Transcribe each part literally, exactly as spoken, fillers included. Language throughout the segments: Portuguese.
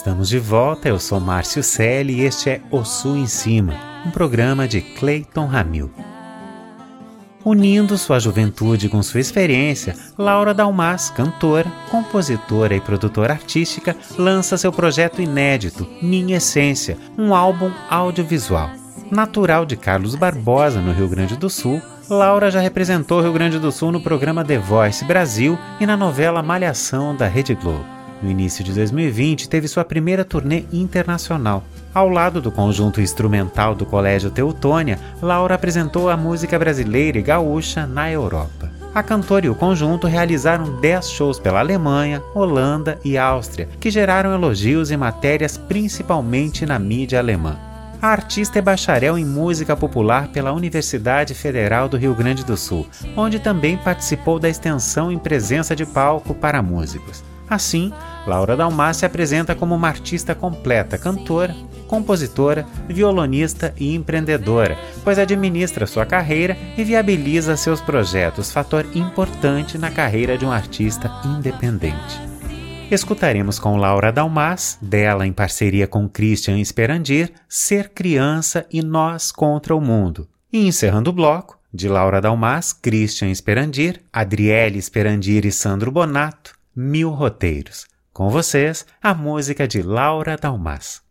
Estamos de volta, eu sou Márcio Selle e este é O Sul em Cima, um programa de Cleiton Ramil. Unindo sua juventude com sua experiência, Laura Dalmas, cantora, compositora e produtora artística, lança seu projeto inédito, Minha Essência, um álbum audiovisual. Natural de Carlos Barbosa, no Rio Grande do Sul, Laura já representou o Rio Grande do Sul no programa The Voice Brasil e na novela Malhação da Rede Globo. No início de dois mil e vinte, teve sua primeira turnê internacional. Ao lado do conjunto instrumental do Colégio Teutônia, Laura apresentou a música brasileira e gaúcha na Europa. A cantora e o conjunto realizaram dez shows pela Alemanha, Holanda e Áustria, que geraram elogios e matérias principalmente na mídia alemã. A artista é bacharel em música popular pela Universidade Federal do Rio Grande do Sul, onde também participou da extensão em presença de palco para músicos. Assim, Laura Dalmas se apresenta como uma artista completa, cantora, compositora, violonista e empreendedora, pois administra sua carreira e viabiliza seus projetos, fator importante na carreira de um artista independente. Escutaremos com Laura Dalmas, dela em parceria com Christian Esperandir, Ser Criança e Nós contra o Mundo. E encerrando o bloco, de Laura Dalmas, Christian Esperandir, Adriele Esperandir e Sandro Bonato, Mil Roteiros. Com vocês, a música de Laura Dalmas.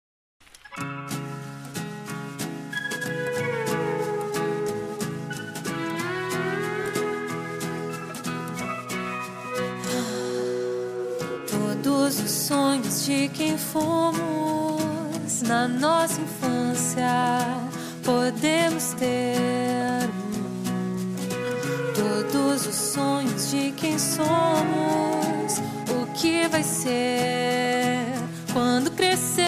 Todos os sonhos de quem fomos na nossa infância podemos ter. Todos os sonhos de quem somos, o que vai ser quando crescer.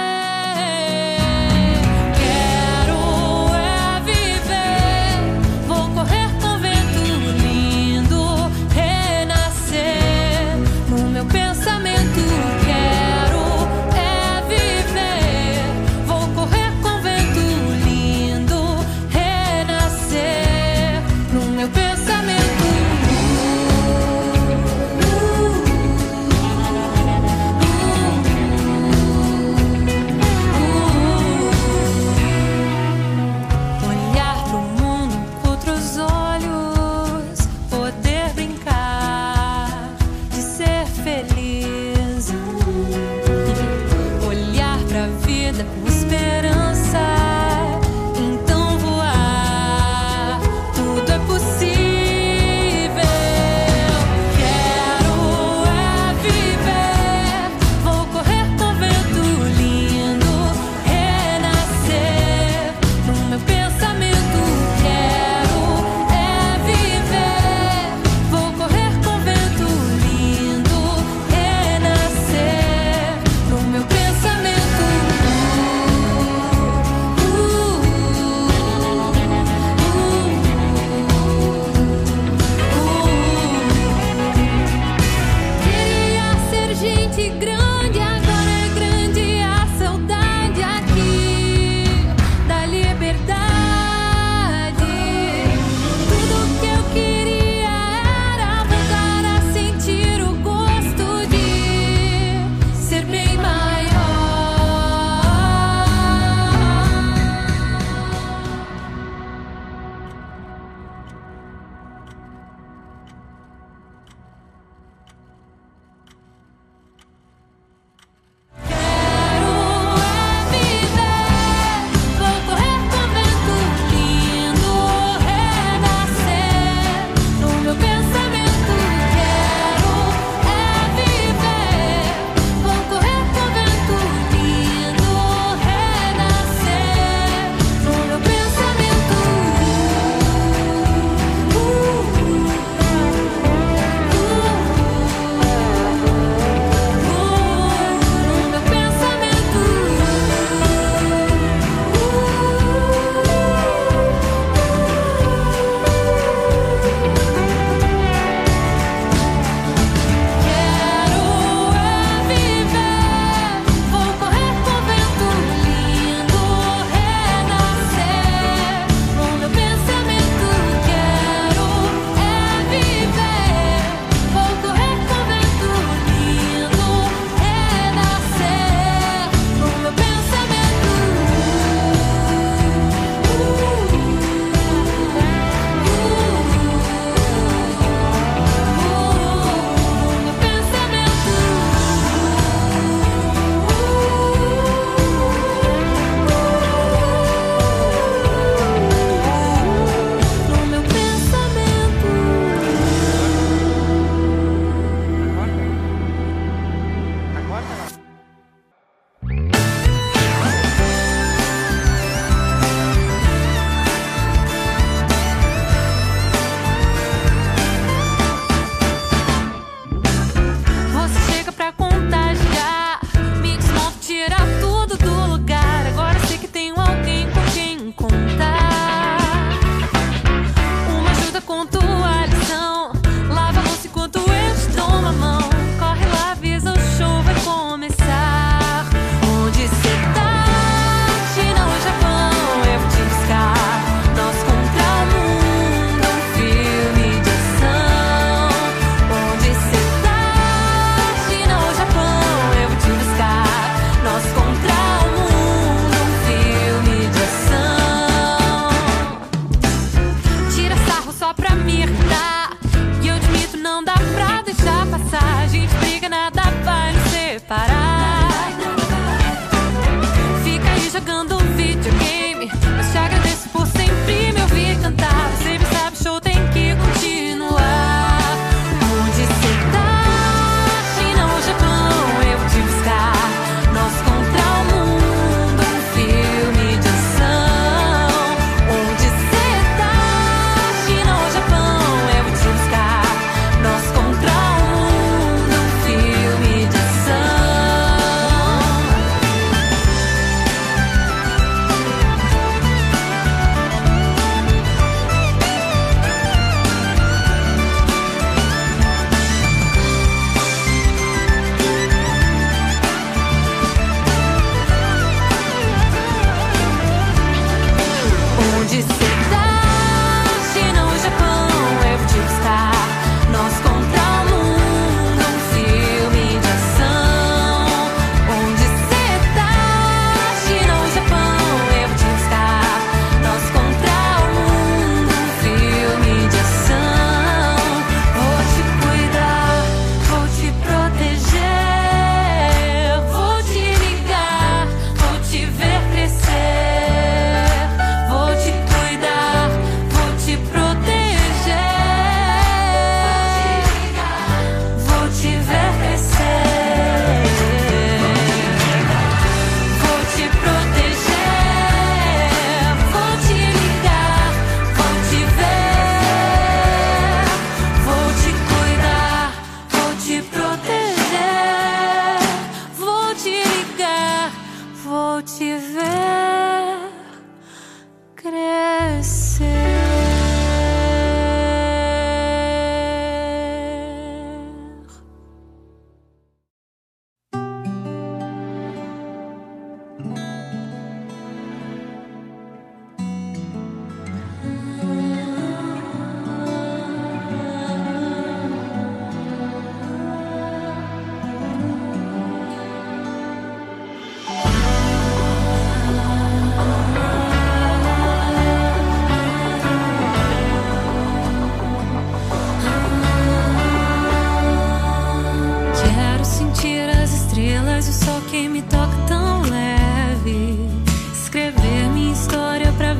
Quero é viver, vou correr com vento lindo, renascer no meu pensamento. Quero é viver, vou correr com vento lindo, renascer no meu pensamento. Pensamento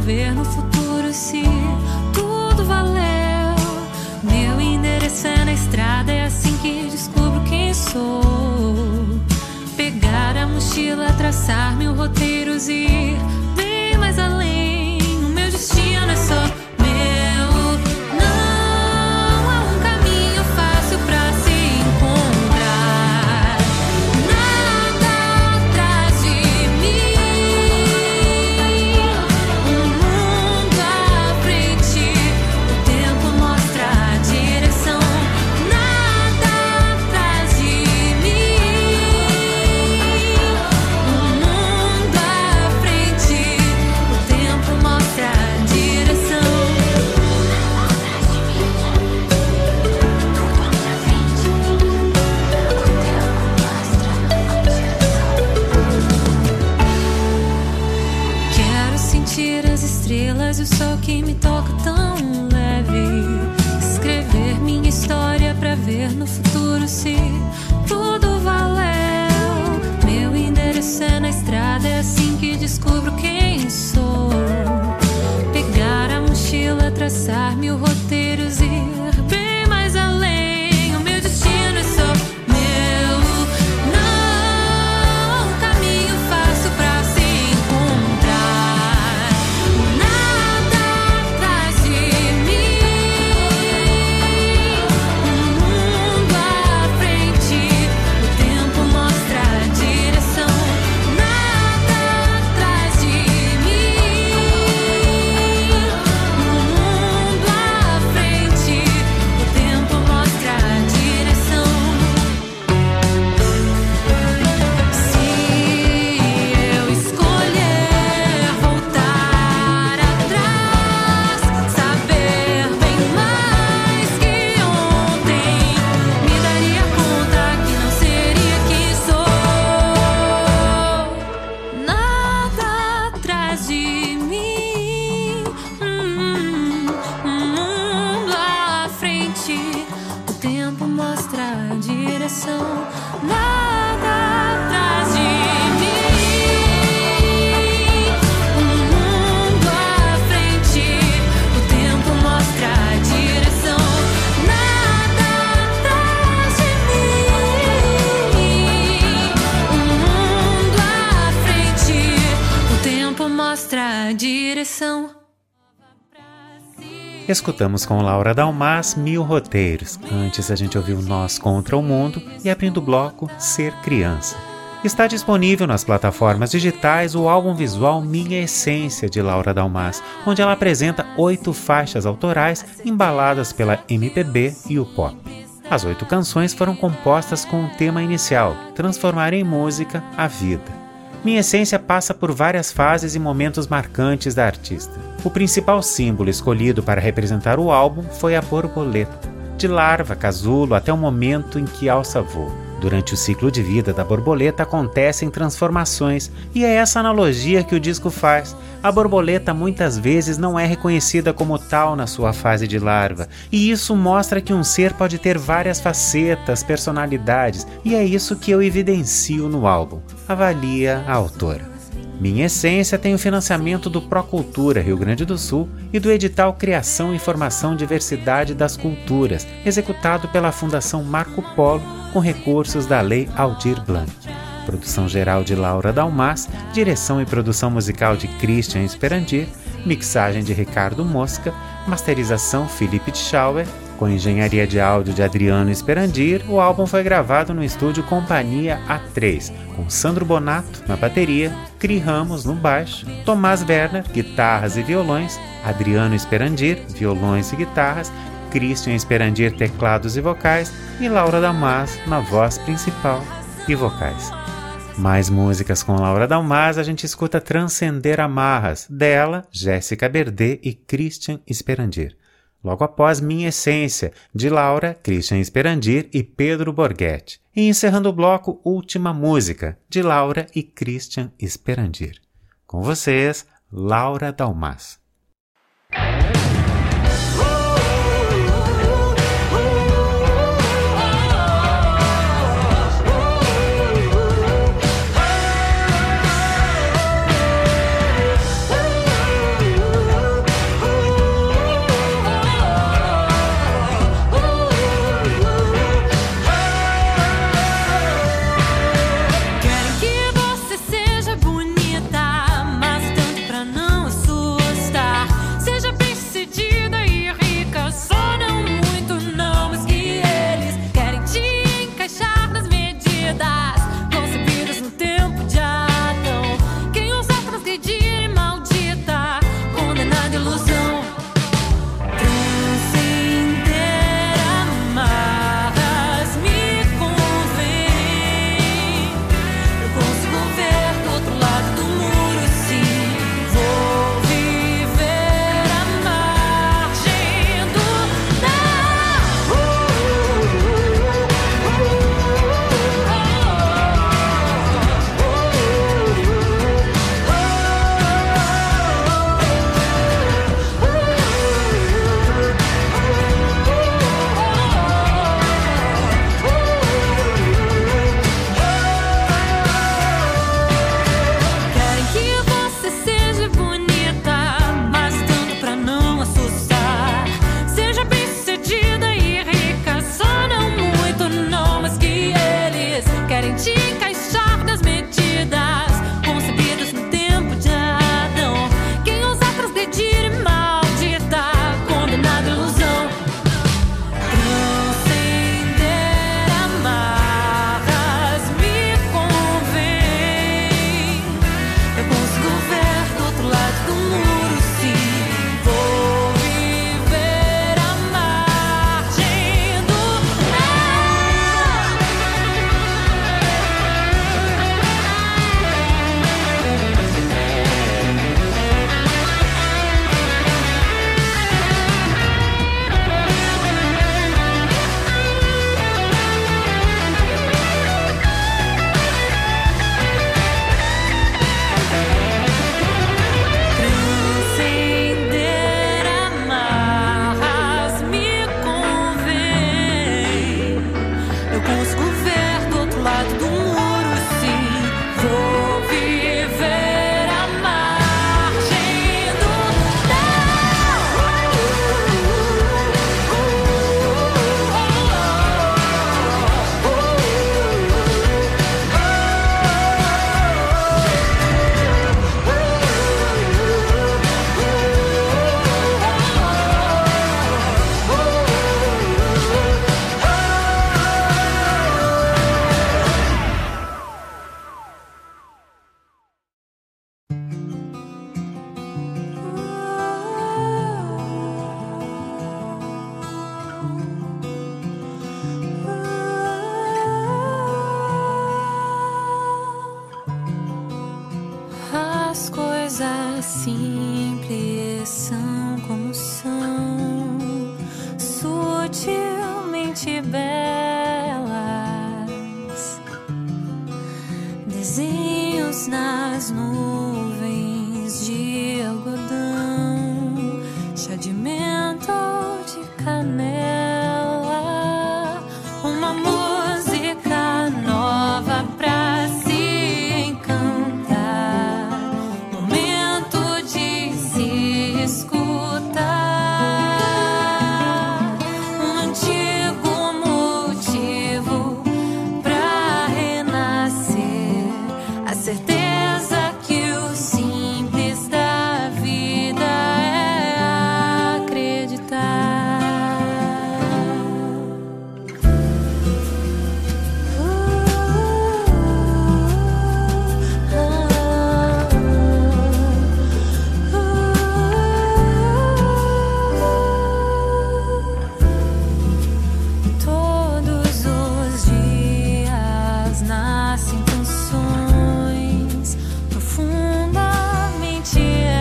ver no futuro se tudo valeu. Meu endereço é na estrada, é assim que descubro quem sou. Pegar a mochila, traçar mil roteiros e ir bem mais além. O meu destino é só meu. Não há um caminho fácil pra se encontrar. Nada atrás de mim. Um mundo à frente. O tempo mostra a direção. Nada atrás de mim. Um mundo à frente. O tempo mostra a direção. Quero sentir as estrelas e o sol que me toca tão leve. Escrever minha história pra ver no futuro se tudo valeu. Meu endereço é na estrada, é assim que descubro quem sou. Pegar a mochila, traçar mil roteiros e ir bem mais além. O meu destino é só meu. Não, um caminho fácil pra se encontrar. Nada atrás de mim. Um mundo à frente. O tempo mostra a direção. Nada atrás de mim. Um mundo à frente. O tempo mostra a direção. Se eu escolher voltar atrás, saber bem mais que ontem, me daria conta que não seria quem sou. Nada atrás de mim. Hum, Um mundo à frente. O tempo mostra a direção. Nada atrás de mim. Um mundo à frente. O tempo mostra a direção. Nada atrás de mim. Um mundo à frente. O tempo mostra a direção. Escutamos com Laura Dalmas Mil Roteiros. Antes a gente ouviu Nós Contra o Mundo e abrindo o bloco Ser Criança. Está disponível nas plataformas digitais o álbum visual Minha Essência, de Laura Dalmas, onde ela apresenta oito faixas autorais embaladas pela M P B e o pop. As oito canções foram compostas com o tema inicial, transformar em música a vida. Minha Essência passa por várias fases e momentos marcantes da artista. O principal símbolo escolhido para representar o álbum foi a borboleta, de larva, casulo, até o momento em que alça voo. Durante o ciclo de vida da borboleta acontecem transformações, e é essa analogia que o disco faz. A borboleta muitas vezes não é reconhecida como tal na sua fase de larva, e isso mostra que um ser pode ter várias facetas, personalidades, e é isso que eu evidencio no álbum, avalia a autora. Minha Essência tem o financiamento do Procultura Rio Grande do Sul e do edital Criação, Informação, Diversidade das Culturas, executado pela Fundação Marco Polo com recursos da Lei Aldir Blanc. Produção geral de Laura Dalmas, direção e produção musical de Christian Esperandir, mixagem de Ricardo Mosca, masterização Felipe Tschauer, com engenharia de áudio de Adriano Esperandir. O álbum foi gravado no estúdio Companhia A três, com Sandro Bonato na bateria, Cri Ramos no baixo, Tomás Werner, guitarras e violões, Adriano Esperandir, violões e guitarras, Christian Esperandir, teclados e vocais, e Laura Dalmas na voz principal e vocais. Mais músicas com Laura Dalmas, a gente escuta Transcender Amarras, dela, Jéssica Berdê e Christian Esperandir. Logo após Minha Essência, de Laura, Christian Esperandir e Pedro Borghetti. E encerrando o bloco, Última Música, de Laura e Christian Esperandir. Com vocês, Laura Dalmas. simples são como são, sutilmente belas, desenhos nas nuvens de algodão, chá de menta ou de canela, uma música nova pra se encantar, momento de se escutar, um antigo motivo pra renascer, a certeza que o simples da vida é acreditar. Todos os dias nascem canções profundamente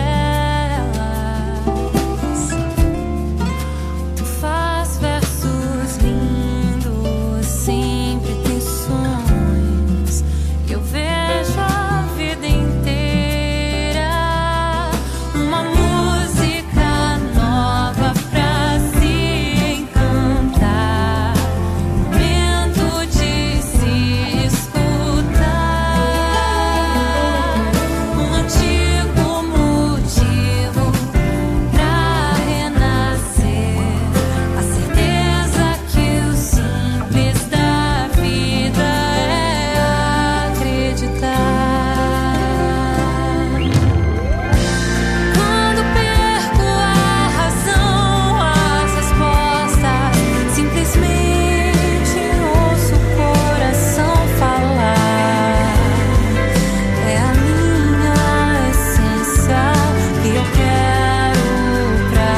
elas. Tu faz versos lindos, sempre tem sonhos. Eu vejo a vida inteira, uma música nova pra se encantar, momento de se escutar, um antigo motivo pra renascer, a certeza que o simples da vida é acreditar. Quando perco a razão, as respostas, simplesmente ouço o coração falar. É a minha essência que eu quero pra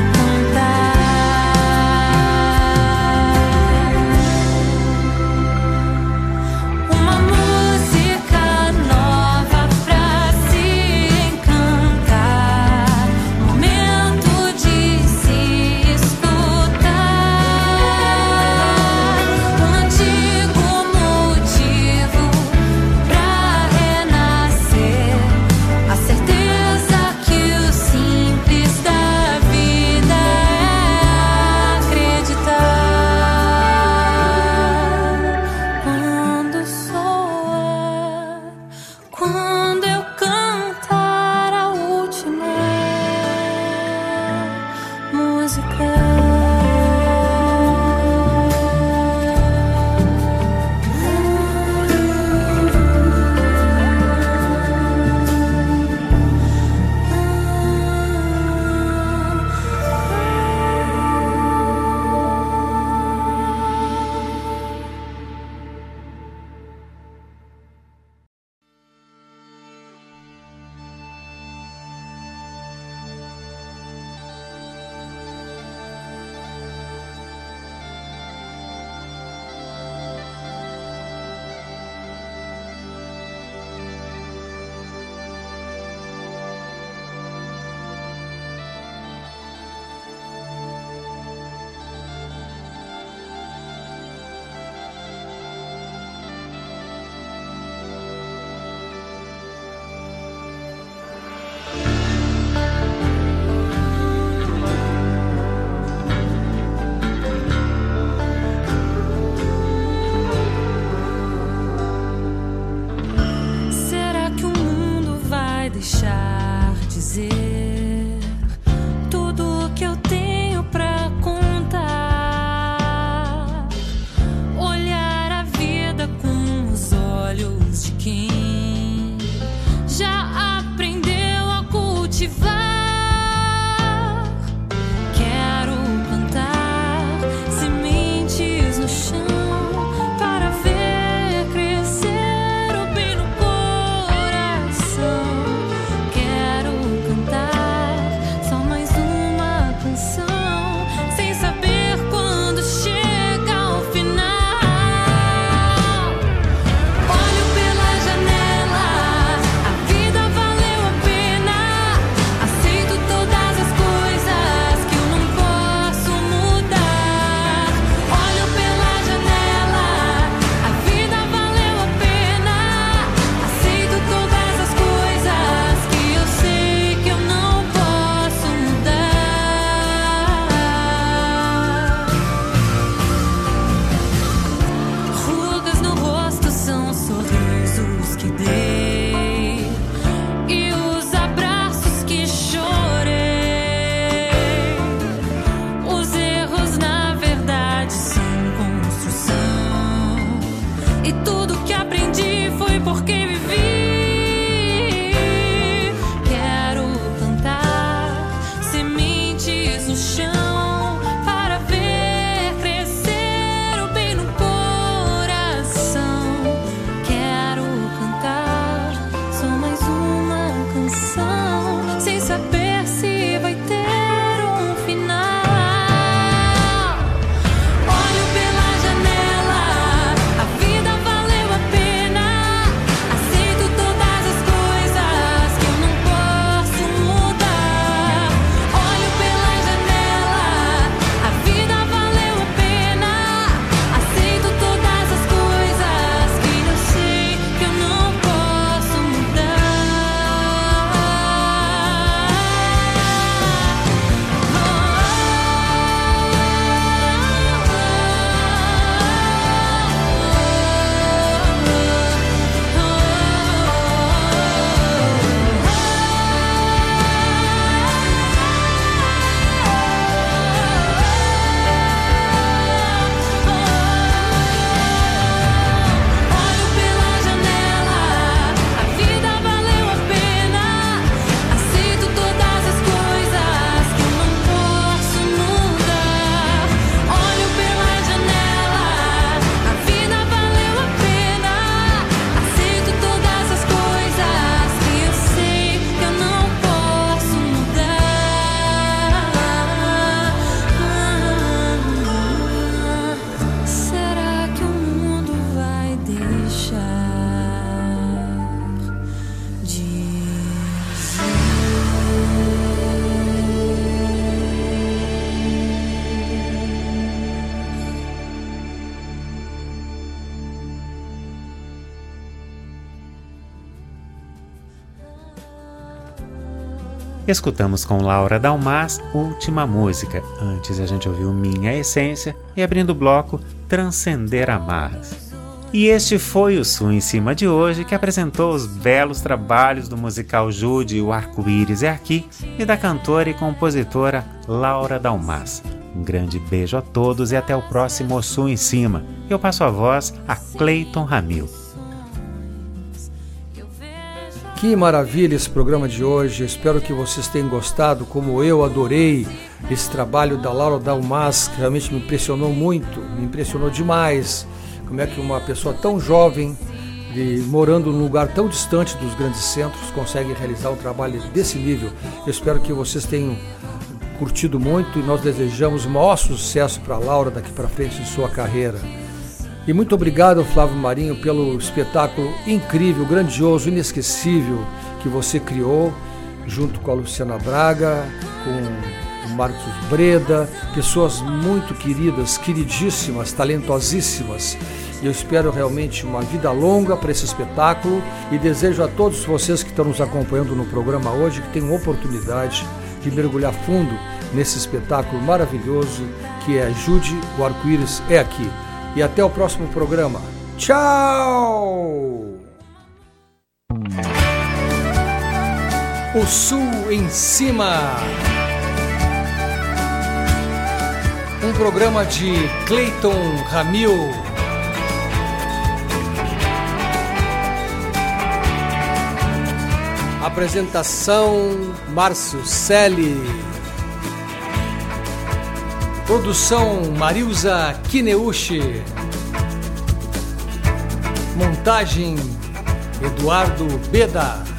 cantar. Uma música nova pra se encantar, momento de se escutar, um antigo motivo pra renascer, a certeza que o simples da vida é acreditar. Quando soar, quando eu cantar a última música. Escutamos com Laura Dalmas, Última Música. Antes a gente ouviu Minha Essência e, abrindo o bloco, Transcender Amarras. E este foi o Sul em Cima de hoje, que apresentou os belos trabalhos do musical Jude, O Arco-Íris é Aqui, e da cantora e compositora Laura Dalmas. Um grande beijo a todos e até o próximo Sul em Cima. Eu passo a voz a Cleiton Ramil. Que maravilha esse programa de hoje, espero que vocês tenham gostado, como eu adorei esse trabalho da Laura Dalmas, que realmente me impressionou muito, me impressionou demais, como é que uma pessoa tão jovem, de, morando num lugar tão distante dos grandes centros, consegue realizar um trabalho desse nível. Eu espero que vocês tenham curtido muito e nós desejamos o maior sucesso para a Laura daqui para frente em sua carreira. E muito obrigado, Flávio Marinho, pelo espetáculo incrível, grandioso, inesquecível que você criou, junto com a Luciana Braga, com o Marcos Breda, pessoas muito queridas, queridíssimas, talentosíssimas. E eu espero realmente uma vida longa para esse espetáculo e desejo a todos vocês que estão nos acompanhando no programa hoje que tenham oportunidade de mergulhar fundo nesse espetáculo maravilhoso que é Jude, O Arco-Íris é Aqui. E até o próximo programa. Tchau! O Sul em Cima. Um programa de Cleiton Ramil. Apresentação Márcio Selle. Produção Marilza Kineuchi. Montagem Eduardo Beda.